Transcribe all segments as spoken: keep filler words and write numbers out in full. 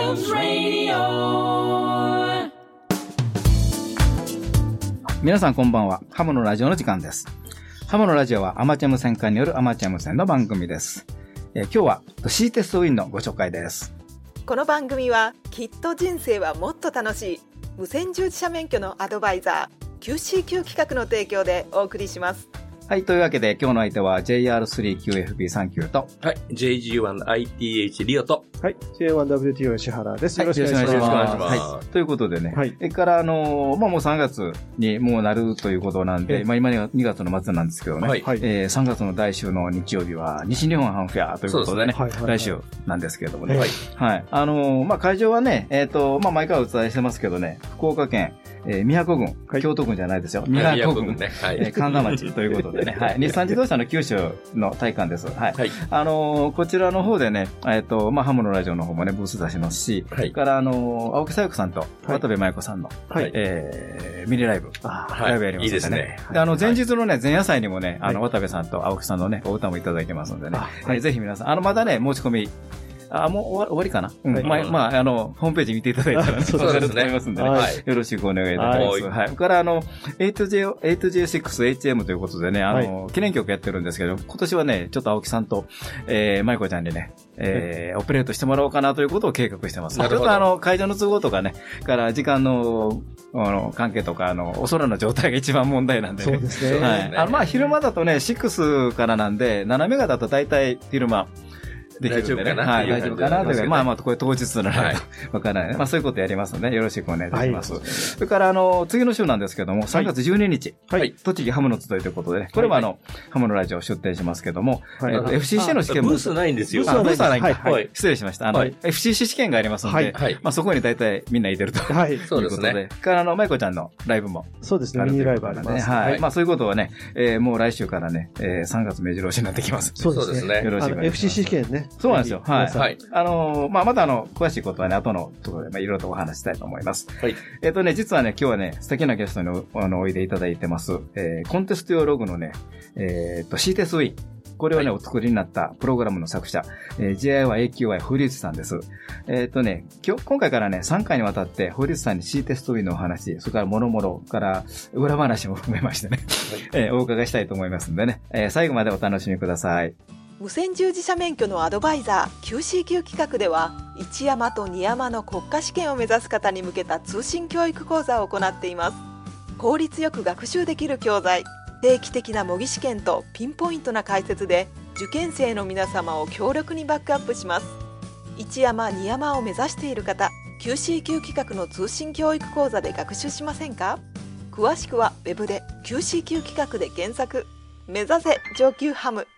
Jones Radio。 皆さんこんばんは。ハムのラジオの時間です。ハムのラジオはアマチュア無線化によるアマチュア無線の番組です。えー、今日は C テストウィンのご紹介です。 この番組はきっと人生はもっと楽しい無線従事者免許のアドバイザー キューシーキュー 企画の提供でお送りします。 はい、というわけで今日の相手は ジェイアールスリーキューエフビーさんきゅう と、 はい、ジェイジーワンアイティーエイチ リオと、 はい、ジェイワンダブリューティーオー 石原です。 よろしくお願いします。はい、ということでね、はい、それからあのー、まあもうさんがつにもうなるということなんで、まあ今にがつの末なんですけどね、はい、えー、さんがつの来週の日曜日は西日本ハムフェアということでね、でねはいはいはい、来週なんですけれどもね、はい、はい、あのー、まあ会場はね、えっと、まあ毎回お伝えしてますけどね、福岡県、えー、宮古郡、はい、京都郡じゃないですよ。宮古郡、ね、はい、えー、神田町ということでね、はい、日産自動車の九州の体感です。はい。はい、あのー、こちらの方でね、えっと、まあ、ハムのラジオの方もね、ブース出しますし、はい、それから、あのー、青木さよ子さんと渡部麻衣子さんの、はい、えー、ミニライブ、はい、ライブやりますのでね。いいですね。で、あの、前日のね、前夜祭にもね、あの、渡部さんと青木さんのね、お歌もいただいてますのでね、はい、ぜひ皆さん、あの、まだね、申し込み、あ、もう終わ、終わりかな、うん、はい、まあ、まあ、あの、ホームページ見ていただいたら、そうですね。わかると思いますんでね。はい。よろしくお願いいたします。はい。はい。それから、あの、エイトジェイ、エイトジェイシックスエイチエム ということでね、あの、はい、記念曲やってるんですけど、今年はね、ちょっと青木さんと、えー、舞子ちゃんにね、えー、オペレートしてもらおうかなということを計画してます。ちょっとあの、会場の都合とかね、から時間の、あの、関係とか、あの、お空の状態が一番問題なんでね。そうですね。はい。あの、まあ、昼間だとね、シックスからなんで、ななメガだと大体昼間、できるんでね。はい、大丈夫かなというか、まあまあ、これ当日ならわからない。まあそういうことやりますので、よろしくお願いいたします。それから、あの、次の週なんですけども、さんがつじゅうににち、はい。栃木ハムの集いということでね、これもあの、ハムのラジオ出展しますけども、エフシーシー の試験も。 ブースないんですよ。 ブースはないんだ。はい。失礼しました。あの、エフシーシー 試験がありますので、まあそこに大体みんな入れると。はい。そういうことで。から、あの、まいこちゃんのライブも。 そうですね、ミニライブあります。 はい。まあそういうことはね、もう来週からね、さんがつ目白押しになってきます。 そうですね。よろしくお願いします。エフシーシー 試験ね。 そうなんですよ。はい。はい。あのー、まあ、まだあの、詳しいことはね、後のところで、まあ、いろいろとお話したいと思います。はい。えっとね、実はね、今日はね、素敵なゲストに お, あのおいでいただいてます。えー、コンテスト用ログのね、えー、っと、C テスウィン。これをね、はい、お作りになったプログラムの作者、えー、ジェイアイワンエーキューワイ 堀内さんです。えっとね、今日、今回からね、さんかいにわたって堀内さんに C テストウィンのお話、それからもろもろから裏話も含めましてね、はい、えー、お伺いしたいと思いますんでね、えー、最後までお楽しみください。 無線従事者免許のアドバイザー キューシーキュー 企画では、一山と二山の国家試験を目指す方に向けた通信教育講座を行っています。効率よく学習できる教材、定期的な模擬試験とピンポイントな解説で受験生の皆様を強力にバックアップします。一山二山を目指している方、 キューシーキュー 企画の通信教育講座で学習しませんか？詳しくはウェブで キューシーキュー 企画で検索。目指せ上級ハム。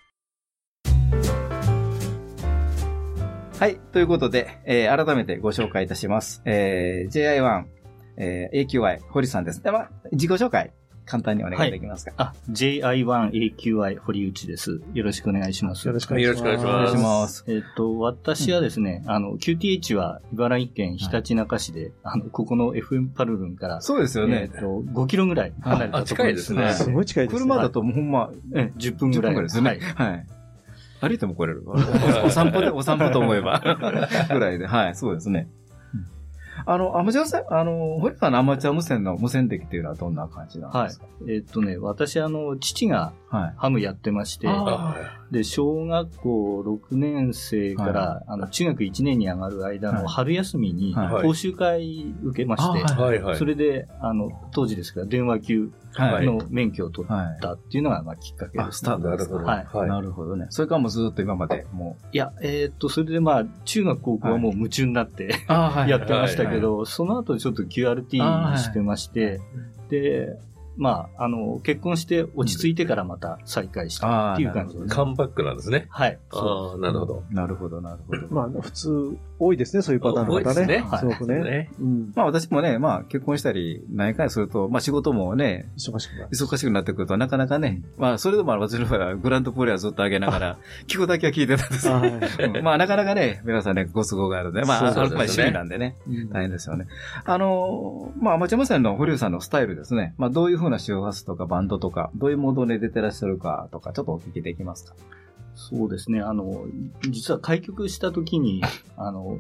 はい。ということで、えー、改めてご紹介いたします。えー、ジェイアイワン、えー、エーキューワイ 堀さんです。で、まあ、自己紹介、簡単にお願いできますか？ はい、あ、ジェイアイワンエーキューワイ 堀内です。よろしくお願いします。 よろしくお願いします。 よろしくお願いします。 えっ、ー、と、私はですね、うん、あの、キューティーエイチ は茨城県ひたちなか市で、はい、あの、ここの エフエム パルルンから、 そうですよね。 えっ、ー、と、ごキロぐらい離れたところですね。 近いですね。 すごい近いですね。 車だともうほんま、 え、じゅっぷんぐらい。 じゅっぷんぐらいですね。はい。はい。歩いても来れる。お散歩で、お散歩と思えば。ぐらいで。はい、そうですね。あの、アマチュア無線、あの、堀さんのアマチュア無線の無線歴っていうのはどんな感じなんですか？ はい。えー、っとね、私、あの、父がハムやってまして、はい、で、小学校ろくねん生から、はい、あの、中学いちねんに上がる間の春休みに講習会受けまして、はいはい、それで、あの、当時ですから、電話級の免許を取ったっていうのが、まあ、きっかけです、ね。 あ、スタートですか。はい。はい、なるほどね。それからもうずっと今まで、もう。 いや、えー、っと、それでまあ、中学高校はもう夢中になって、はい、やってましたけど、その後ちょっと キューアールティー してまして、で、まあ、あの、結婚して落ち着いてからまた再開したっていう感じですね。 カムバックなんですね。 はい。 ああ、なるほど。 なるほど、なるほど。 まあ、普通、多いですね、そういうパターンの方ね。すね。すごくね。ねうん、まあ、私もね、まあ、結婚したり、何回すると、まあ、仕事もね、 忙しくなる。 忙しくなってくると、なかなかね、まあ、それでも私の場合はグランドプレイヤーずっと上げながら、聞くだけは聞いてたんですよ。はい、まあ、なかなかね、皆さんね、ご都合があるんで、まあ、あの、趣味なんでね、うん、大変ですよね。あの、まあ、アマチュア無線の堀内さんのスタイルですね。まあ、どういうふうな周波数とかバンドとか、どういうモードで出てらっしゃるかとか、ちょっとお聞きできますか？ そうですね。あの、実は開局した時に、あの、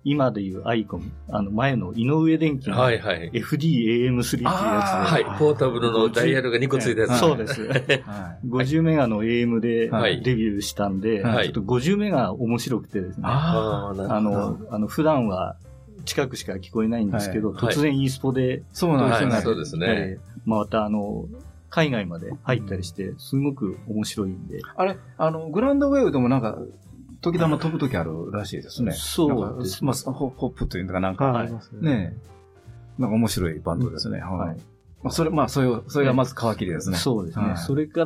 今でいうアイコン、あの前の井上電機の エフディーエーエムスリー っていうやつで、 はいはい、ポータブルのダイヤルがにこついたやつ。 そうです。ごじゅうメガの エーエム でデビューしたんで、はい、ちょっとごじゅうメガ面白くてですね、ああの、あの普段は近くしか聞こえないんですけど、はい、突然 e スポで、 そうなんですね。 そうですね。 またあの、海外まで入ったりして、すごく面白いんで。 あれ、あの、グランドウェーブでもなんか、時々飛ぶ時あるらしいですね。 そうです。 まあ、ホップというのがなんか、はい、ねなんか面白いバンドですね。うん、はい。まあ、それ、まあ、それを、それがまず皮切りですね。 そうですね。はい、それから、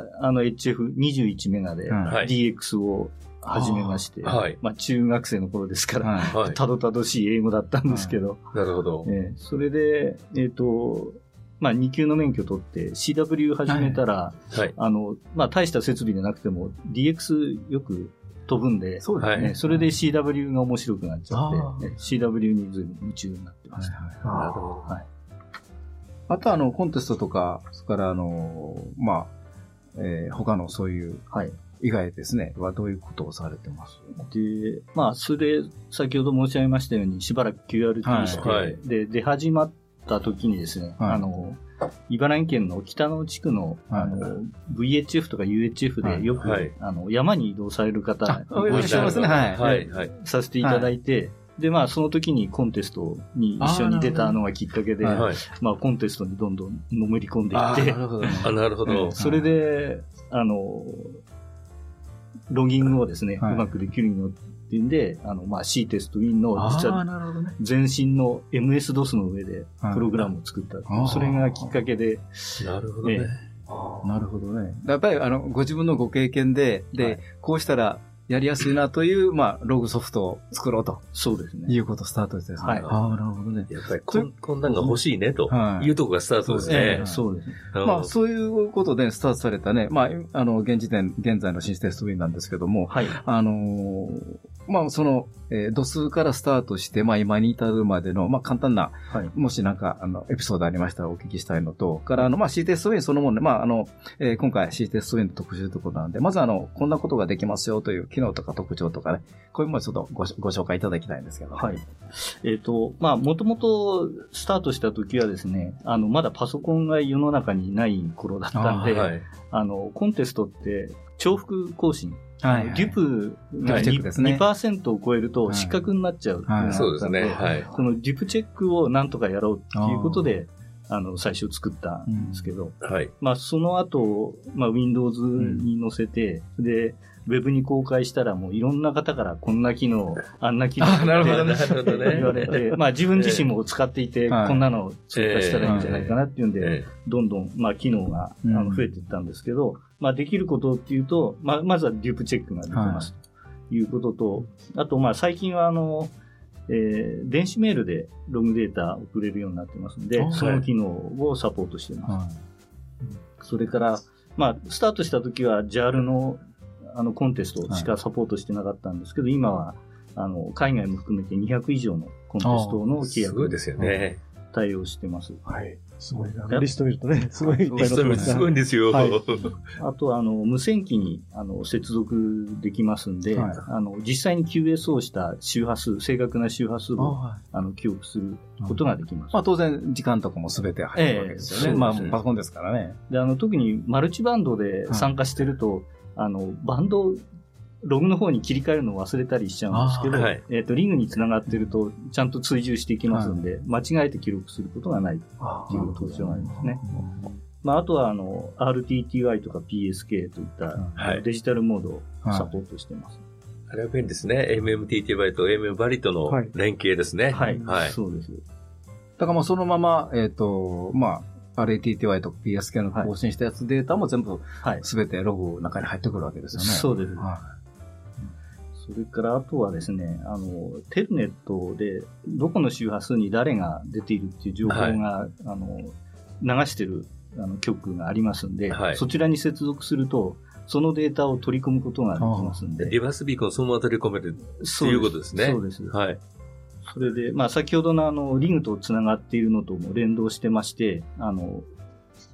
あの、エイチエフにじゅういち メガで ディーエックス を始めまして、はい、まあ、中学生の頃ですから、はい、たどたどしい英語だったんですけど。はい、 なるほど。 えー、それで、えっと、まあ、に級の免許取って シーダブリュー 始めたら、はい、あの、まあ、大した設備でなくても ディーエックス よく飛ぶんで、そうですね。それで シーダブリュー が面白くなっちゃって、シーダブリュー にずいぶん夢中になってました。はいはい、なるほど。はい。 あとは、あの、コンテストとか、それから、あの、まあ、えー、他のそういう、はい。以外ですね、はどういうことをされてます？ で、まあ、それ、先ほど申し上げましたように、しばらく キューアールティー して、はい、で、出始まった時にですね、はい、あの、茨城県の北野地区の、あの、はい、ブイエイチエフ とか ユーエイチエフ でよく、はい、あの、山に移動される方、 ご一緒ますね、はい。 はい。はい、させていただいて、はい、で、まあ、その時にコンテストに一緒に出たのがきっかけで、はい、まあ、コンテストにどんどんのめり込んでいって、 なるほど、ね。あ、なるほど。 それで、あの、ロギングをですね、はい、うまくできるようになってんで、あの、まあ、C テストウィンの、実は、前身の エムエスドス の上で、プログラムを作った。それがきっかけで。 なるほどね。ねなるほどね。やっぱり、あの、ご自分のご経験で、で、はい、こうしたら、やりやすいなという、まあ、ログソフトを作ろうと。 そうですね。 いうことスタートですね。はい。ああ、なるほどね。 やっぱりこん、こんなんが欲しいね、というところがスタートですね。 そうですね。 まあ、そういうことでスタートされたね、まあ、あの、現時点、現在の新テストウィンなんですけども、はい。あの、まあ、その、えー、度数からスタートして、まあ、今に至るまでの、まあ、簡単な、はい、もしなんか、あの、エピソードありましたらお聞きしたいのと、から、あの、まあ、C テストウィンそのもので、まあ、あの、えー、今回 C テストウィンの特集ということなんで、まずあの、こんなことができますよという機能とか特徴とかね、こういうものをちょっとご、ご紹介いただきたいんですけど。 はい。えっと、まあ、もともとスタートした時はですね、あの、まだパソコンが世の中にない頃だったんで、あ、はい、あの、コンテストって、重複更新。はいはい、デュプが にパーセント を超えると失格になっちゃうっていうのがあったので、そうですね。はい。そのデュプチェックをなんとかやろうっていうことで、あの、最初作ったんですけど、うん、はい。まあ、その後、まあ、Windows に載せて、うん、で、ウェブに公開したらもういろんな方からこんな機能、あんな機能って言われて、まあ自分自身も使っていて、こんなの追加したらいいんじゃないかなっていうんで、どんどんまあ機能があの増えていったんですけど、まあできることっていうと、まあまずはデュープチェックができますということと、あとまあ最近はあの、えー、電子メールでログデータ送れるようになってますので、その機能をサポートしています。それから、まあスタートした時は ジャール のあの、コンテストしかサポートしてなかったんですけど、はい、今は、あの、海外も含めてにひゃく以上のコンテストの契約ですよね。 対応してます。 はい。すごいな。リスト見るとね、すごいいっぱい載ってます。すごいんですよ。はい、 あと、あの、無線機に、あの、接続できますんで、はい、あの、実際に キューエス をした周波数、正確な周波数を、あ, あの、記憶することができます。 まあ、当然、時間とかもすべて入るわけですよね。えー、まあ、パソコンですからね。 で、あの、特にマルチバンドで参加してると、はい、あの、バンド、ログの方に切り替えるのを忘れたりしちゃうんですけど、はい、えっと、リングにつながってると、ちゃんと追従していきますんで、はい、間違えて記録することがないっていう特徴がありますね。まあ、あとは、あの、アールティーティーワイ とか ピーエスケー といった、はい、デジタルモードをサポートしてます。 はい、あれは便利ですね。エムエムティーティーワイ と エムエム バリとの連携ですね。 はい。はいはい、そうです。 だからもうそのまま、えっと、まあ、アールティーティーワイ とか ピーエスケー の更新したやつデータも全部、すべてログの中に入ってくるわけですよね。 そうです。はいそれから、あとはですね、あの、テルネットで、どこの周波数に誰が出ているっていう情報が、はい、あの、流してる、あの、局がありますんで、はい、そちらに接続すると、そのデータを取り込むことができますんで。 リバースビーコンをそのまま取り込めるということですね。 そうです。はい。それで、まあ、先ほどのあの、リングとつながっているのとも連動してまして、あの、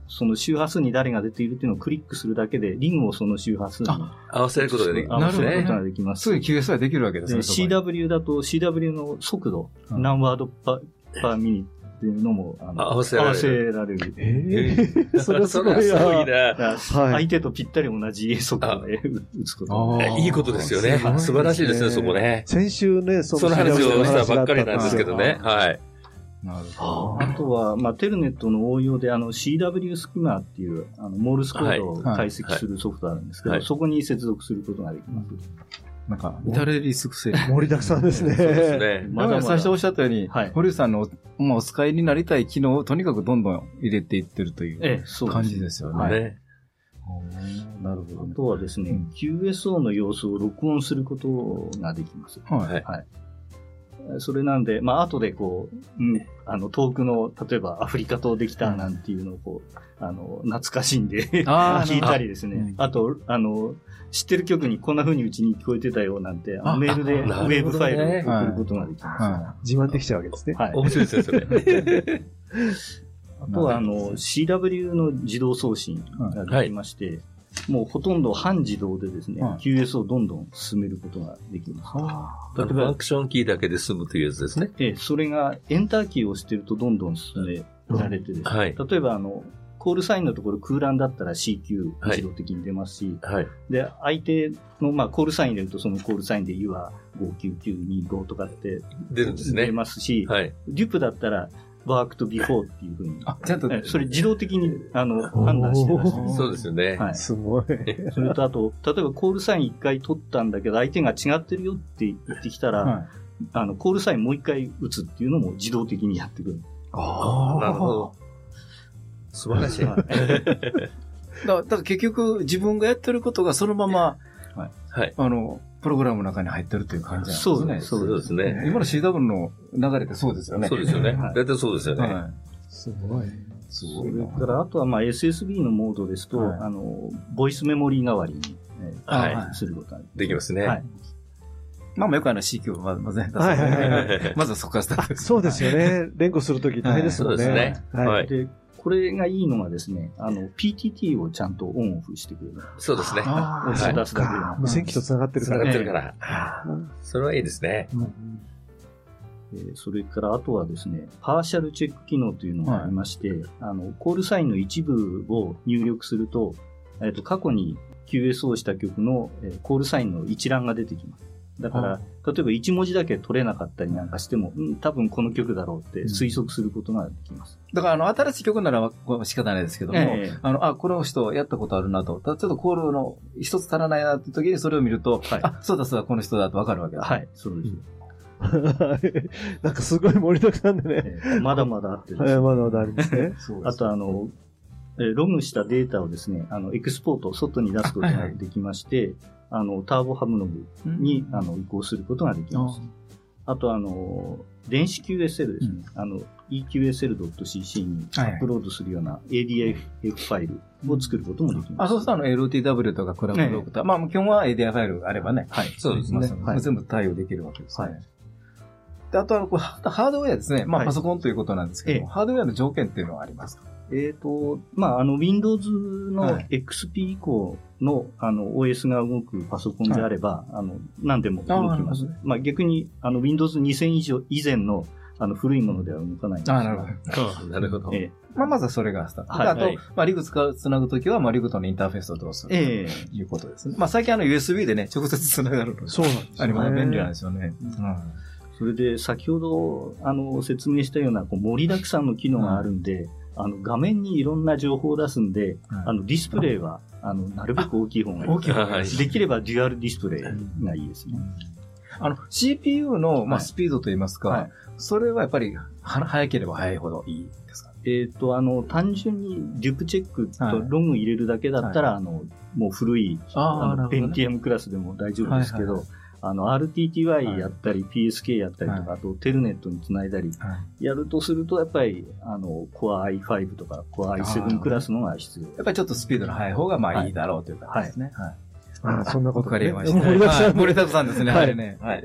その周波数に誰が出ているっていうのをクリックするだけで、リングをその周波数に合わせることができる。 合わせることができます。 すぐ キューエス ができるわけですね。 シーダブリュー だと シーダブリュー の速度、うん、何ワードパーミニっていうのもあの合わせられる。合わせられる。 えー、それはすごいな。相手とぴったり同じ速度で打つことがいいことですよね。素晴らしいですね、そこね。 先週ね、 その話をしたばっかりなんですけどね。はい。 なるほど。 あとは、まあ、テルネットの応用で、あの、シーダブリュー スキマーっていう、あの、モールスコードを解析するソフトあるんですけど、はいはい、そこに接続することができます。 なんか、至れり尽くせり。 盛りだくさんですね。 そうですね。 まだまだ最初おっしゃったように、はい、堀内さんのお、まあ、お使いになりたい機能をとにかくどんどん入れていってるという感じですよね。 はい。 なるほど、ね。 あとはですね、うん、キューエスオー の様子を録音することができます。 はい。 はい。それなんで、まあ、後でこう、うん、あの、遠くの、例えばアフリカ島できたなんていうのをこう、あの、懐かしんで聞いたりですね。あと、あの、知ってる曲にこんな風にうちに聞こえてたよなんて、メールでウェブファイルを送ることができます。はい、 自慢できちゃうわけですね。 はい。 面白いですね、それ。 あとは、あの、シーダブリュー の自動送信ができまして、はい、もうほとんど半自動でですね、はい、キューエス をどんどん進めることができます。 例えば、ファンクションキーだけで済むというやつですね。 ええ、それがエンターキーを押してるとどんどん進められてですね、はい、例えば、あの、コールサインのところ空欄だったら シーキュー 自動的に出ますし、 はい、 で、相手の、まあ、コールサイン入れるとそのコールサインで ユアごきゅうきゅうにご とかって出るんですね。 出ますし、 はい、 デュプだったらワークとビフォーっていうふうに。あ、ちゃんと。それ自動的に、あの、判断してます、 ね。そうですよね。 はい。 すごい。 それとあと、例えばコールサイン一回取ったんだけど、相手が違ってるよって言ってきたら、はい、あの、コールサインもう一回打つっていうのも自動的にやってくる。 ああ、なるほど。素晴らしい。だだから結局、自分がやってることがそのまま、はい。あの、プログラムの中に入ってるという感じなんですね。 そうですね。 今の シーダブリュー の流れってそうですよね。 そうですよね。大体そうですよね。はい。 すごい。 それから、あとはまあ エスエスビー のモードですと、はい、あの、ボイスメモリー代わりに、はい、することができますね。はい。 まあ、よくあの シーキュー をまず、まず、はいはいはい。まずはそこからスタートです。 そうですよね。連呼するとき大変ですもんね。 そうですね。 はい。で、これがいいのがですね、あの、ピーティーティー をちゃんとオンオフしてくれる。 そうですね。 押し出すだけで。 無線機と繋がってるから。 繋がってるから。それはいいですね。 それから、あとはですね、パーシャルチェック機能というのがありまして、あの、コールサインの一部を入力すると、えっと、過去に キューエス をした曲のコールサインの一覧が出てきます。だから、例えば一文字だけ取れなかったりなんかしても、うん、多分この曲だろうって推測することができます。 うん、だから、あの、新しい曲なら仕方ないですけども、えー、あの、あ、この人やったことあるなと、ちょっとコールの一つ足らないなって時にそれを見ると、はい、あ、そうだそうだ、この人だとわかるわけだ。 はい、そうです。 なんかすごい盛りだくさんでね。 えー、まだまだあってですね。 まだまだあるんですね。 あと、あの、ログしたデータをですね、あの、エクスポート、外に出すことができまして、はいはい、あの、ターボハムノブに、うん、あの移行することができます。あと、あの、電子 キューエスエル ですね。うん、あの、イーキューエスエルドットシーシー にアップロードするような エーディーエフ ファイルを作ることもできます。 あ、そうするとあの エルティーダブリュー とかクラブログとか、ね、まあ基本は エーディーアイ ファイルがあればね。 はい。 そうですね。はい、全部対応できるわけですね。はい。で、あとはこれハードウェアですね。まあパソコンということなんですけど、はい、ハードウェアの条件っていうのはありますか？ えっと、まあ、あの、Windows の エックスピー 以降の、あの、オーエス が動くパソコンであれば、はい、あの、何でも動きます。まあ、逆に、あの、Windows にせん以上、以前の、あの、古いものでは動かないんです。 あ、なるほど。なるほど。ええ、 まあ、まずはそれがスタート。はい、あと、はい、まあ、リグつなぐときは、まあ、リグとのインターフェースをどうするかということですね。ええ、まあ、最近あの、ユーエスビー でね、直接つながるの。 そうなんですね。 ありますね。便利なんですよね。うん。 それで、先ほど、あの、説明したような、こう、盛りだくさんの機能があるんで、うん、あの、画面にいろんな情報を出すんで、うん、あの、ディスプレイは、あの、なるべく大きい方がいい。大きい方がいい。できればデュアルディスプレイがいいですね。 うん、あの、シーピーユー の、まあ、スピードといいますか、はい、それはやっぱり、早ければ早いほどいいですか？ えっと、あの、単純にデュプチェックとログ入れるだけだったら、はい、あの、もう古い、あの、ペンティアムクラスでも大丈夫ですけど、はいはいはい、あの、アールティーティーワイ やったり、はい、ピーエスケー やったりとか、はい、あと、テルネットにつないだり、はい、やるとすると、やっぱり、あの、Core アイファイブ とか、Core アイセブン クラスのが必要。 やっぱりちょっとスピードの速い方が、まあいいだろうという感じですね。はい。はい、 ああ、そんなことわかりました。盛りだくさん。盛りだくさんですね。はい。ね。はい。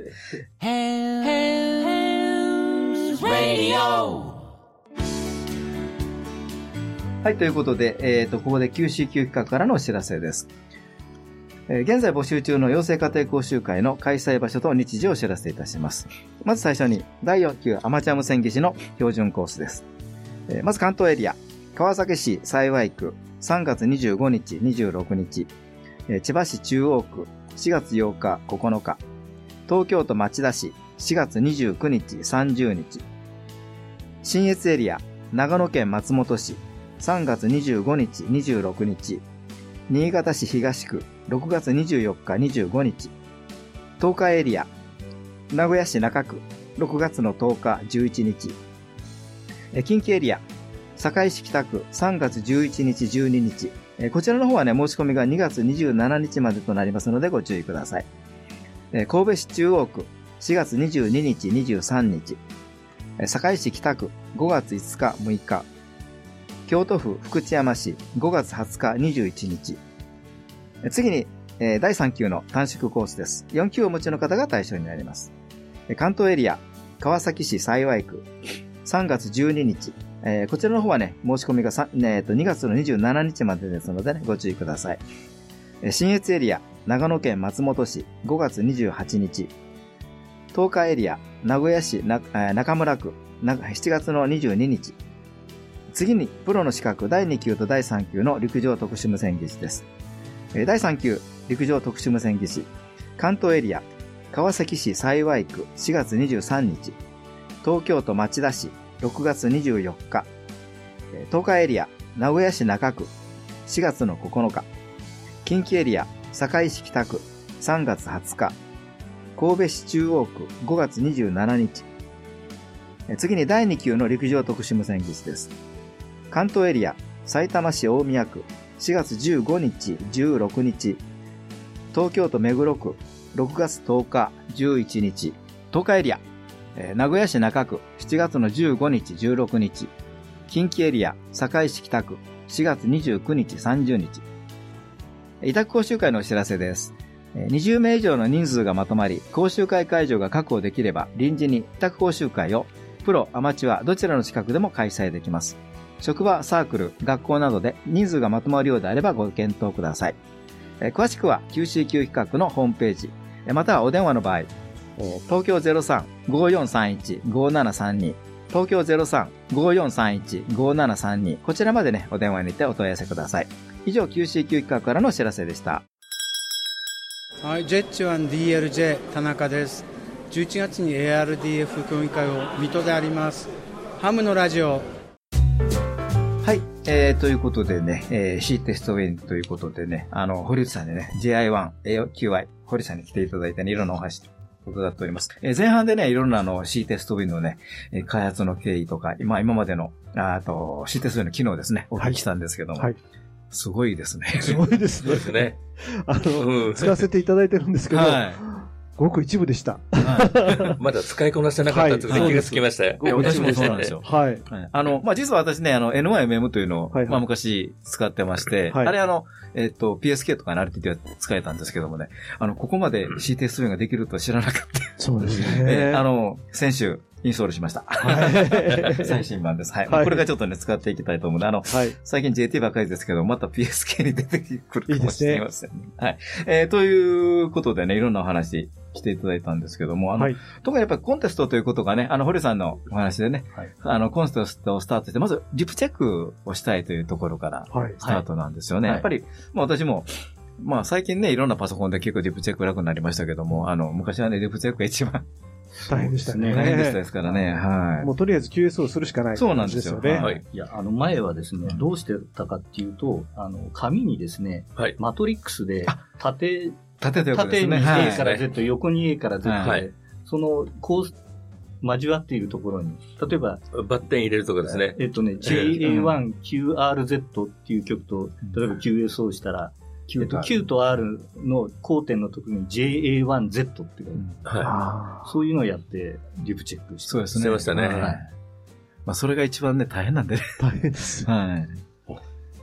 はい、ということで、えっと、ここで キューシーキュー 企画からのお知らせです。えー、現在募集中の養成家庭講習会の開催場所と日時をお知らせいたします。まず最初に、だいよん級アマチュア無線技師の標準コースです。えー、まず関東エリア、川崎市幸区、さんがつにじゅうごにち、にじゅうろくにち、えー、千葉市中央区、しがつようか、ここのか、東京都町田市、しがつにじゅうくにち、さんじゅうにち、信越エリア、長野県松本市、さんがつにじゅうごにち、にじゅうろくにち、新潟市東区、ろくがつにじゅうよっか、にじゅうごにち、東海エリア、名古屋市中区、ろくがつのとおか、じゅういちにち、近畿エリア、堺市北区、さんがつじゅういちにち、じゅうににち、こちらの方はね、申し込みがにがつにじゅうしちにちまでとなりますのでご注意ください。神戸市中央区、しがつにじゅうににち、にじゅうさんにち、堺市北区、ごがついつか、むいか、京都府福知山市、ごがつはつか、にじゅういちにち。次に、だいさん級の短縮コースです。よん級をお持ちの方が対象になります。関東エリア、川崎市幸区、さんがつじゅうににち。こちらの方はね、申し込みがにがつのにじゅうしちにちまでですので、ね、ご注意ください。信越エリア、長野県松本市、ごがつにじゅうはちにち。東海エリア、名古屋市中村区、しちがつのにじゅうににち。次に、プロの資格だいに級とだいさん級の陸上特殊無線技師です。だいさん級、陸上特殊無線技師。関東エリア、川崎市幸区、しがつにじゅうさんにち。東京都町田市、ろくがつにじゅうよっか。東海エリア、名古屋市中区、しがつのここのか。近畿エリア、堺市北区、さんがつはつか。神戸市中央区、ごがつにじゅうしちにち。次にだいに級の陸上特殊無線技師です。関東エリア、埼玉市大宮区、しがつじゅうごにち、じゅうろくにち。東京都目黒区、ろくがつとおか、じゅういちにち。東海エリア、名古屋市中区、しちがつのじゅうごにち、じゅうろくにち。近畿エリア、堺市北区、しがつにじゅうくにち、さんじゅうにち。委託講習会のお知らせです。にじゅうめい以上の人数がまとまり、講習会会場が確保できれば、臨時に委託講習会を、プロ、アマチュア、どちらの近くでも開催できます。職場、サークル、学校などで人数がまとまるようであればご検討ください。詳しくは キューシーキュー 企画のホームページ、またはお電話の場合、東京 ゼロさん ごーよんさんいち ごーななさんに、東京 ゼロさん ごーよんさんいち ごーななさんに、こちらまでね、お電話にてお問い合わせください。以上、キューシーキュー 企画からのお知らせでした。 はい、ジェッチワンディーエルジェー 田中です。じゅういちがつに エーアールディーエフ 協議会を水戸であります。ハムのラジオ。 はい、えー、ということでね、えー、C テストウェイということでね、あの、堀内さんにね、ジェイアイワン、エーキューアイ、堀さんに来ていただいてね、いろんなお話と伺っております。えー、前半でね、いろんなあの C テストウェイのね、開発の経緯とか、今、今までの、あと C テストウェイの機能ですね、お聞きしたんですけども。はいはい、すごいですね。 すごいですね。 そうですね。 あの、うん、使わせていただいてるんですけど、はい、ごく一部でした。 はい、まだ使いこなせなかったということで気がつきましたよ。 私もそうなんですよ。 はい。 あの、まあ、実は私ね、あの、エヌワンエムエム というのを、はいはい、まあ、昔使ってまして、はい、あれあの、えっと、ピーエスケー とかにある程度使えたんですけどもね、あの、ここまで C テストウェイができるとは知らなかった。 そうですね。 えー、あの、先週、インストールしました。はい、最新版です。はい。はい、これがちょっとね、使っていきたいと思うので、あの、はい、最近 ジェーティー ばっかりですけど、また ピーエスケー に出てくるかもしれませんね。いいですね。はい。えー、ということでね、いろんなお話していただいたんですけども、あの、はい、特にやっぱりコンテストということがね、あの、堀さんのお話でね、はい、あの、コンテストをスタートして、まず、リプチェックをしたいというところから、スタートなんですよね。はい、やっぱり、まあ私も、まあ最近ね、いろんなパソコンで結構リプチェック楽になりましたけども、あの、昔はね、リプチェックが一番、 大変でしたね。 大変でしたですからね。はい。 もうとりあえず キューエス をするしかない、ね。 そうなんですよね。 はい。いや、あの前はですね、どうしてたかっていうと、あの、紙にですね、はい、マトリックスで、縦、 縦と横ですね。 縦に A から Z、はい、横に A から Z で、はい、その、こう、交わっているところに、例えば、 バッテン入れるとかですね。 えっとね、ジェイエーワンキューアールゼット っていう曲と、例えば キューエス をしたら、えっと、Q と R の交点のところに ジェイエーワンゼット っていう、うん、はい、そういうのをやってリプチェックして。 そうですね。 してましたね。はい。 まあ、それが一番ね、大変なんでね。 大変です。 はい。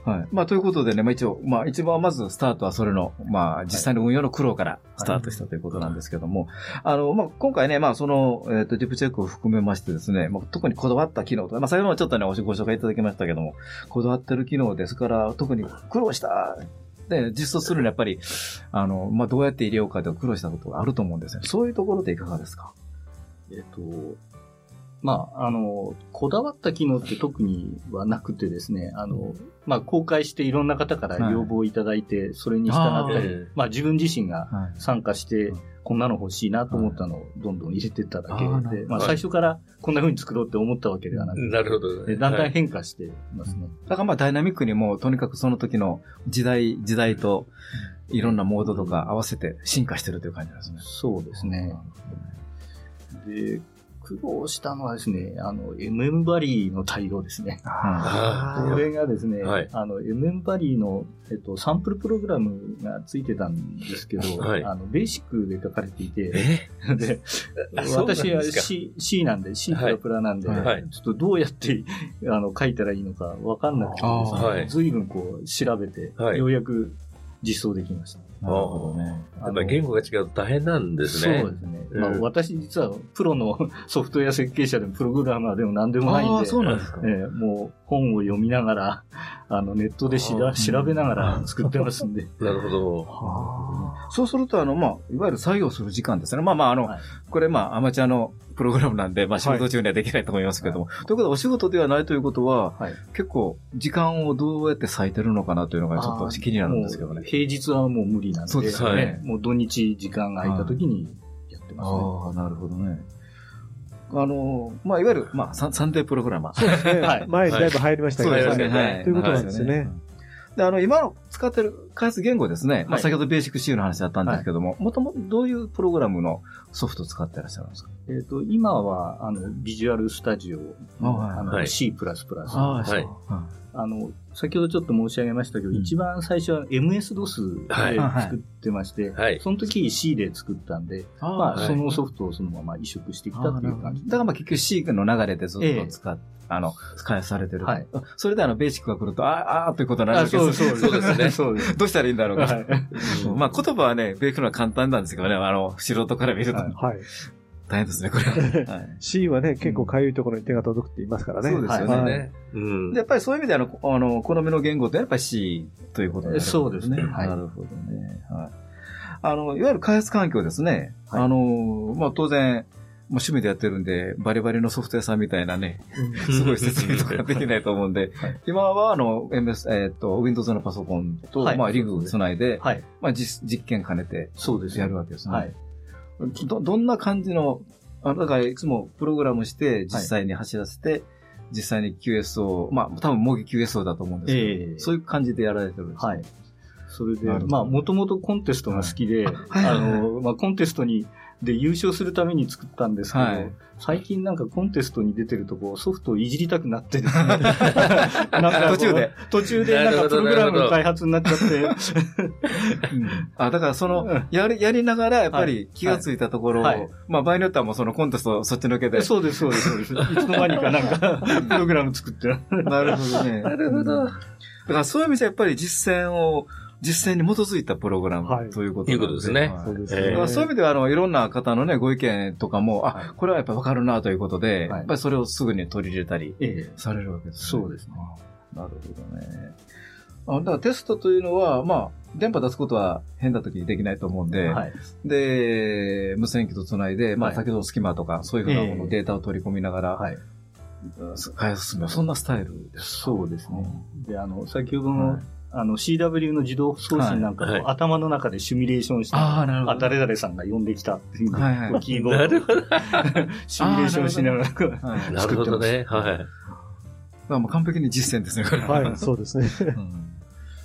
はい。まあ、ということでね、まあ一応、まあ一番まずスタートはそれの、まあ実際の運用の苦労からスタートしたということなんですけども、あの、まあ今回ね、まあその、えっと、ディープチェックを含めましてですね、まあ特にこだわった機能とか、まあ先ほどもちょっとね、ご紹介いただきましたけども、こだわってる機能ですから、特に苦労した、で、実装するのにやっぱり、あの、まあどうやって入れようかで苦労したことがあると思うんですね。そういうところでいかがですか？ えっと、まあ、あの、こだわった機能って特にはなくてですね、あの、まあ、公開していろんな方から要望いただいて、はい、それに従ったり、あまあ、自分自身が参加して、はい、こんなの欲しいなと思ったのをどんどん入れていっただけで、はい、まあ、最初からこんな風に作ろうって思ったわけではなくて、 なるほど、 ね、だんだん変化していますね。はい、 だからまあ、ダイナミックにも、とにかくその時の時代、時代と、いろんなモードとか合わせて進化してるという感じなんですね。 そうですね。で、苦労したのはですね、あの、エムエム バリーの対応ですね。これがですね、はい、あの、エムエム バリーの、えっと、サンプルプログラムがついてたんですけど、はい、あの、ベーシックで書かれていて、で、私は C、C なんで、C プラプラなんで、はい、ちょっとどうやって、あの、書いたらいいのかわかんなくてですね、はい、随分こう、調べて、はい、ようやく実装できました。 なるほどね。やっぱり言語が違うと大変なんですね。 そうですね。まあ、私実はプロのソフトウェア設計者でもプログラマーでも何でもないんで、 あ、そうなんですか。 えー、もう本を読みながら、あのネットでしら調べながら作ってますんで。 なるほど。 そうすると、あの、まあ、いわゆる作業する時間ですね。まあまあ、あの、はい、これまあ、アマチュアのプログラムなんで、まあ仕事中にはできないと思いますけども。はい、ということは、お仕事ではないということは、はい、結構、時間をどうやって割いてるのかなというのがちょっと気になるんですけどね。 平日はもう無理なんで、そうですね。はい、もう土日時間が空いた時にやってますね。 ああ、なるほどね。あの、まあ、いわゆる、まあ、サンデープログラマー。 そうですね。はい。前にだいぶ入りましたけど、 そうですね。はい。 ということなんですよね。 で、あの、今の使ってる開発言語ですね。まあ、先ほどベーシック C の話だったんですけども、もともとどういうプログラムのソフトを使ってらっしゃるんですか？ えっと、今は、あの、ビジュアルスタジオの、あの、C プラスプラス。はい。あの、先ほどちょっと申し上げましたけど、一番最初は エムエスドス で作ってまして、その時 C で作ったんで、まあ、そのソフトをそのまま移植してきたっていう感じ。 だからまあ結局 C の流れでずっと使って、あの、開発されてる。はい。それであの、ベーシックが来ると、ああ、あということになるわけです。 そうそうですね。 そうです。どうしたらいいんだろうか。まあ、言葉はね、ベーシックのは簡単なんですけどね、あの、素人から見ると。はい。大変ですね、これは。はい、 C はね、結構かゆいところに手が届くって言いますからね。 そうですよね。はい、うん、やっぱりそういう意味であの、あの、好みの言語ってやっぱり C ということですね。 そうですね。 はい、なるほどね。はい。あの、いわゆる開発環境ですね。はい、あの、まあ、当然、まあ、趣味でやってるんで、バリバリのソフト屋さんみたいなね、すごい説明とかできないと思うんで、はい、今はあの、エムエス、えっ、ー、と、Windows のパソコンと、はい、まあ、リグをつないで、はい、まあ実、実験兼ねて、そうです。やるわけですね。はい。ど、どんな感じの、あの、だからいつもプログラムして実際に走らせて、はい、実際に キューエスオー、まあ多分模擬 キューエスオー だと思うんですけど、えー、そういう感じでやられてるんですか？はい。 それで、まあもともとコンテストが好きで、はい、あの、まあコンテストに、で優勝するために作ったんですけど、はい、最近なんかコンテストに出てるとこソフトをいじりたくなってですね。なんか途中で。 途中でなんかプログラムの開発になっちゃって。 うん、あ、だからその、やり、やりながらやっぱり気がついたところを、はいはい、まあ場合によってはもうそのコンテストそっちのけで。 そうです、そうです、そうです。いつの間にかなんか、プログラム作ってる。 なるほどね。 なるほど。だからそういう意味でやっぱり実践を、実践に基づいたプログラム、はい、というこということですね。 そうですね。そういう意味では、あの、いろんな方のね、ご意見とかも、あ、これはやっぱりわかるなということで、はい、やっぱりそれをすぐに取り入れたり、されるわけですね。そうですね。 なるほどね。あだからテストというのは、まあ、電波出すことは変な時にできないと思うんで、はい、で、無線機とつないで、まあ、先ほどのスキマとか、そういうふうなもの、データを取り込みながら、はい、開発するのは、そんなスタイルです。 そうですね。で、あの、先ほどの、はい、あの シーダブリュー の自動送信なんかも頭の中でシミュレーションして、はいはい、あ、誰々さんが呼んできたっていう、はいはい、キーボードなるほどシミュレーションしながら作ってます。なるほどね。はい。 まあもう完璧に実践ですね、これは。 はい、そうですね。うん、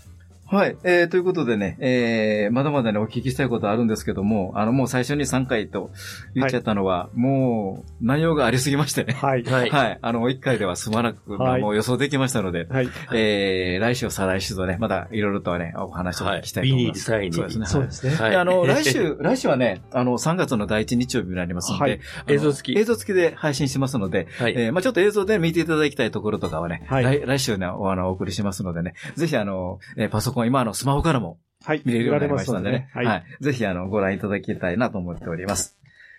はい。えー、ということでね、えー、まだまだね、お聞きしたいことあるんですけども、あの、もう最初にさんかいと言っちゃったのは、はい、もう、内容がありすぎましてね。 はい。 はい。はい。あの、いっかいでは済まなく、はい、もう予想できましたので、はい。えー、来週、再来週とね、まだいろいろとね、お話を聞きたいと思います。 はい。 そうですね。 そうですね。 はい。あの、来週、来週はね、あの、さんがつのだいいち日曜日になりますので、はい。 映像付き。 映像付きで配信しますので、はい。えー、まあちょっと映像で見ていただきたいところとかはね、はい。来、来週ね、あの、お送りしますのでね、ぜひあの、パソコン、今のスマホからも、はい。見れるようになりましたのでね。はい。はい。ぜひ、あの、ご覧いただきたいなと思っております。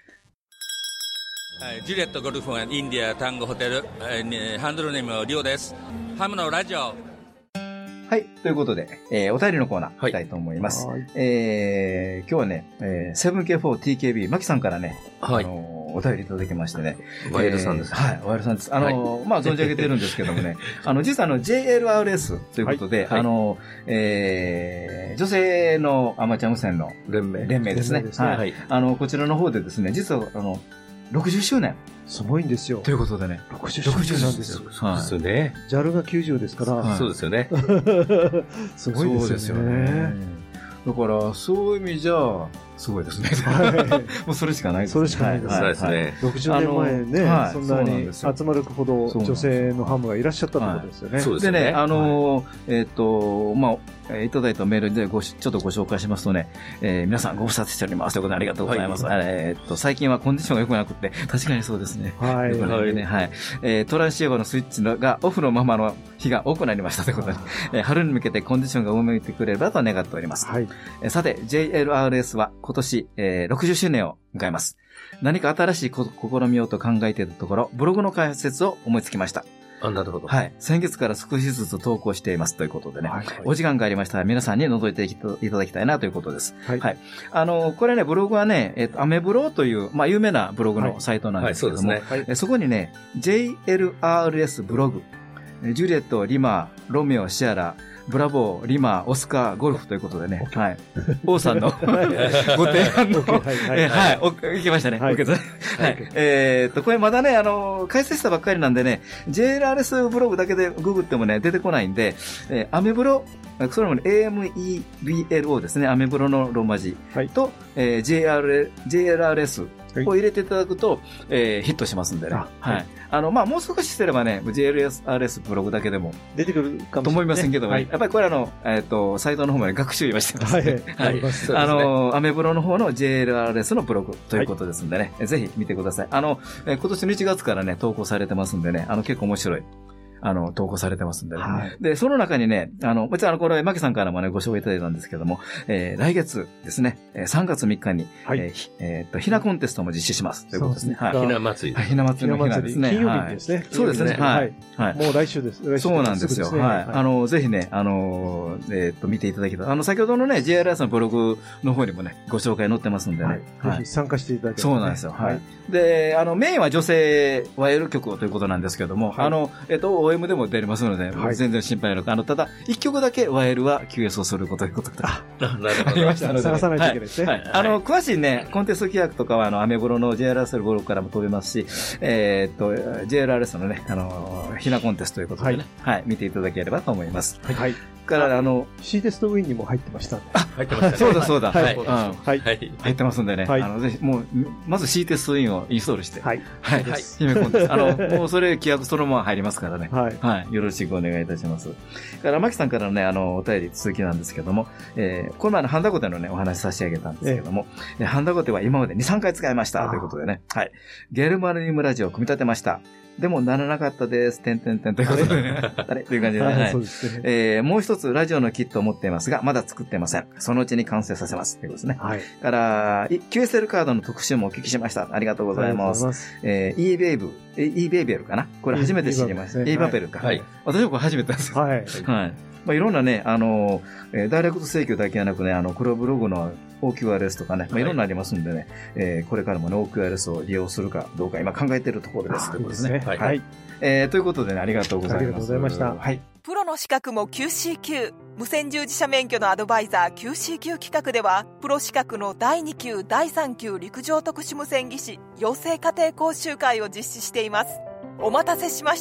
はい。ジュリエットゴルフンインディアタンゴホテル、えー、ハンドルネームリオです。ハムのラジオ。 はい。ということで、えー、お便りのコーナー、行きたいと思います。はい。えー、今日はね、えー、セブンケーフォーティーケービー、マキさんからね、はい。あのー、お便りいただきましてね。 ワイルさんです、 えー。はい、ワイルさんです。あのー、はい、まあ、存じ上げてるんですけどもね、あの、実はあの、ジェイエルアールエス ということで、はい、あのー、えー、女性のアマチュア無線の連盟。連盟ですね。ですね。はい。あの、こちらの方でですね、実は、あの、ろくじゅっしゅうねん。 すごいんですよ。 ということでね。 ろくじゅっしゅうねんなんですよ。 そうですよね。 ジャル がきゅうじゅうですから。 はい、そうですよね。 すごいですよね。そうですよね。 だから、そういう意味じゃ、すごいですね。はい、もうそれしかないですね。 それしかないですね。 そうですね。 ろくじゅうねんまえね、はい、そんなに集まるほど女性のハムがいらっしゃったってことですよね。 そうですね。でね、あの、えっと、まあ、いただいたメールでごちょっとご紹介しますとね、えー、皆さんご無沙汰しておりますということでありがとうございます。はい、えっと、最近はコンディションが良くなくて、確かにそうですね。はい。はいね、はい。えー、トランシーバーのスイッチがオフのままの日が多くなりましたということで、えー、春に向けてコンディションが上向いてくれればと願っております。はい。えー、さて、ジェイエルアールエス は今年、えー、ろくじゅっしゅうねんを迎えます。何か新しい試みようと考えていたところ、ブログの開設を思いつきました。 あ、なるほど。 はい。先月から少しずつ投稿していますということでね。はい、お時間がありましたら皆さんに覗いていただきたいなということです。はい。はい、あの、これね、ブログはね、えっと、アメブロという、まあ、有名なブログのサイトなんですけども、はいはい、そうですね。そこにね、ジェイエルアールエス ブログ、ジュリエット、リマー、ロメオ、シアラ、ブラボー、リマー、オスカー、ゴルフということでね。はい。王さんのご提案の、はい、いきましたね。はい。えっと、これまだね、あの、解説したばっかりなんでね、ジェイエルアールエス ブログだけでググってもね、出てこないんで、えー、アメブロ、それもね、エーエムイービーエルオー ですね、アメブロのローマ字と、えー、ジェイエルアールエス を入れていただくと、えー、ヒットしますんでね。はい。あの、まあ、もう少しすればね、ジェイエルアールエス ブログだけでも。 出てくるかもしれない。 と思いませんけども、ね、はい、やっぱりこれあの、えっ、ー、と、サイトの方まで学習今してます、ね。はい。はい。あの、アメブロの方の ジェイエルアールエス のブログということですんでね、はい、ぜひ見てください。あの、えー、今年のいちがつからね、投稿されてますんでね、あの、結構面白い。あの、投稿されてますんでね。はい、で、その中にね、あの、別にあの、これ、マキさんからもね、ご紹介いただいたんですけども、えー、来月ですね、さんがつみっかに、はい、えー、えー、っと、ひなコンテストも実施します。ということですね。はい。 ひな祭り。 はい、ひな祭りのひなですね。 金曜日ですね。 そうですね。はい。 はい。もう来週です。来週そうなんですよ。はい。あの、ぜひね、あの、えっと、見ていただきたい。あの、先ほどのね、ジェイアールエス のブログの方にもね、ご紹介載ってますんでね。 ぜひ参加していただきたい。 そうなんですよ。はい。で、あの、メインは女性 ワイエル 曲ということなんですけども、あの、えっと、オーエム でも出れますので、はい、全然心配なく、あの、ただ、一曲だけ ワイエル は キューエス をすることということで。あ、 なるほど。 ありましたので。 探さないといけないですね。 はい。あの、詳しいね、コンテスト規約とかは、あの、アメブロの ジェイアールエス ブログからも飛べますし、えっと、ジェイアールエス のね、あの、ひなコンテストということでね、はい、見ていただければと思います。はい。から、あの、 C テストウィンにも入ってました。 あ、入ってました。そうだそうだ。はい。はい。入ってますんでね。あの、ぜひ、もう、まず C テストウィンをインストールして。はい。はい。姫コンテスト。あの、もうそれ規約そのまま入りますからね。はい。はい。よろしくお願いいたします。から、マキさんからのね、あの、お便り続きなんですけども、えー、この前のハンダゴテのね、お話差し上げたんですけども、ハンダゴテは今までに、さんかい使いました。ということでね。はい。ゲルマニウムラジオを組み立てました。でもならなかったです。てんてんてんということでね。あれという感じでね。はい。そうですね。えー、もう一つラジオのキットを持っていますが、まだ作ってません。そのうちに完成させます。ということですね。はい。から、キューエスエル カードの特集もお聞きしました。ありがとうございます。ありがとうございます。えー、eBay、eBay かなこれ初めて知りました。eBay か。はい。私もこれ初めてですよ。はい。はい。まあ、いろんなね、あの、えー、ダイレクト請求だけじゃなくね、あの、黒ブログのオーキューアールエス とかね、まあ、いろんなありますんでね、はい、えー、これからもね、オーキューアールエス を利用するかどうか今考えているところです。ということですね。はい。はい。えー、ということでね、ありがとうございます。ありがとうございました。はい。 プロの資格も キューシーキュー、無線従事者免許のアドバイザー キューシーキュー 企画では、プロ資格のだいに級、だいさん級陸上特殊無線技師養成家庭講習会を実施しています。お待たせしました。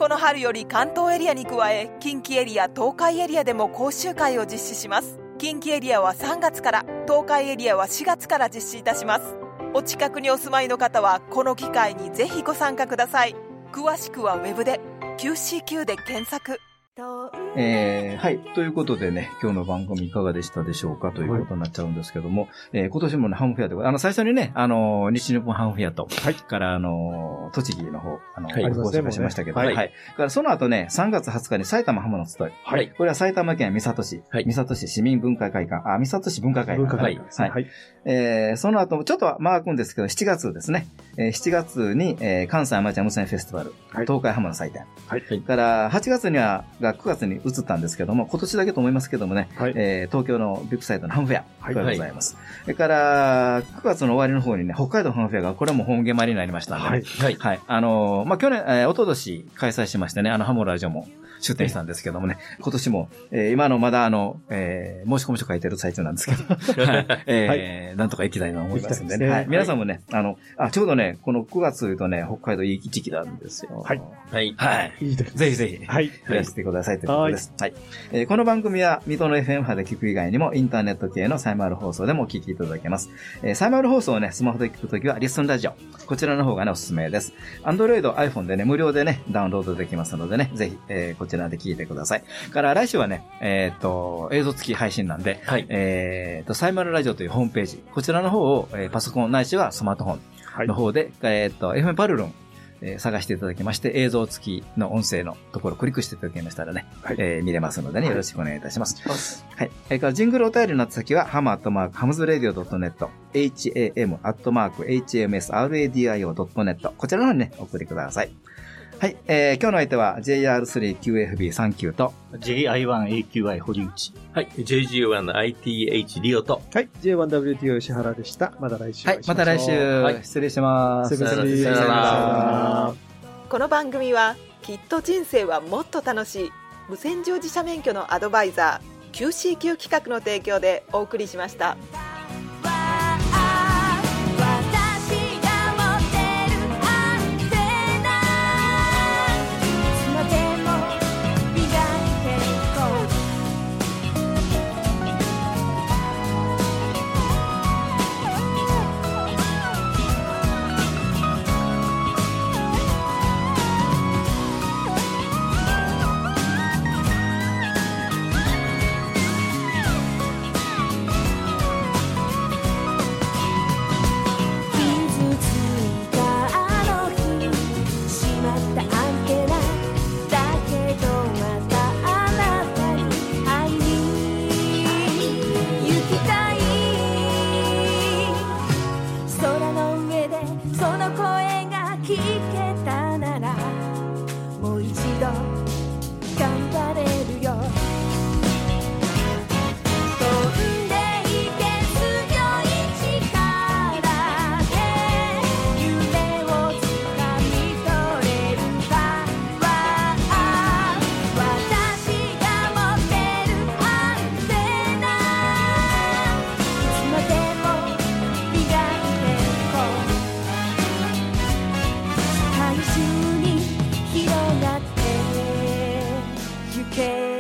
この春より関東エリアに加え、近畿エリア、東海エリアでも講習会を実施します。近畿エリアはさんがつから、東海エリアはしがつから実施いたします。お近くにお住まいの方はこの機会にぜひご参加ください。詳しくはウェブで キューシーキュー で検索。 えー、はい。ということでね、今日の番組いかがでしたでしょうかということになっちゃうんですけども、はい、えー、今年もね、ハムフェアで、あの、最初にね、あの、西日本ハムフェアと、はい、からあの、栃木の方、あの、はい、ご紹介しましたけど、はい。はい。からその後ね、さんがつはつかに埼玉ハムの集い。はい。これは埼玉県三郷市、はい、三郷市市民文化会館、あ、三郷市文化会館。文化会館。はい。はい。えー、その後もちょっと回るんですけど、しちがつですね、えー、しちがつに、えー、関西アマチュア無線フェスティバル、はい、東海ハムの祭典。はい。からはちがつには、がくがつに移ったんですけども、今年だけと思いますけどもね、はい、えー、東京のビッグサイトのハムフェアがございます。はい、それから、くがつの終わりの方にね、北海道ハムフェアが、これはもう本決まりになりましたんで、ね、はい。はい。はい。あのー、まあ、去年、えー、おととし開催しましてね、あの、ハムラジオも出展したんですけどもね、今年も、えー、今のまだあの、えー、申し込み書書いてる最中なんですけど、はい。えー、はい、なんとか行きたいと思いますんでね。はい。皆さんもね、あの、あ、ちょうどね、このくがつというとね、北海道いい時期なんですよ。はい。はい。はい。いいぜひぜひ。はい。増やしてくださいということです。はい。えー、この番組は、水戸の エフエム 波で聞く以外にも、インターネット系のサイマル放送でもお聞きいただけます。えー、サイマル放送をね、スマホで聞くときは、リスンラジオ。こちらの方がね、おすすめです。Android、iPhone でね、無料でね、ダウンロードできますのでね、ぜひ、えー、こちらで聞いてください。から来週はね、えっと、映像付き配信なんで、はい。えっと、サイマルラジオというホームページ、こちらの方を、えー、パソコンないしはスマートフォンの方で、はい、えっと、エフエム パルルン、えー、探していただきまして、映像付きの音声のところをクリックしていただきましたらね、はい、えー、見れますのでね、よろしくお願いいたします。はい。はい。からジングルお便りの先は、ハムアットマーク、ハムズラディオドットネット、エイチエーエム アットマーク、エイチエムエスアールエーディーアイオードットネット、こちらの方にね、お送りください。はい。えー、今日の相手は ジェイアールスリーキューエフビーさんきゅう とジェイアイワンエーキューアイ 堀内。 はい。ジェイジーワンアイティーエイチ リオと。 はい。ジェイワンダブリューティーオー 吉原でした。また来週。 はい。また来週。はい。失礼します。 さよなら。 この番組は、きっと人生はもっと楽しい無線乗自社免許のアドバイザー キューシーキュー 企画の提供でお送りしました。広がってゆけ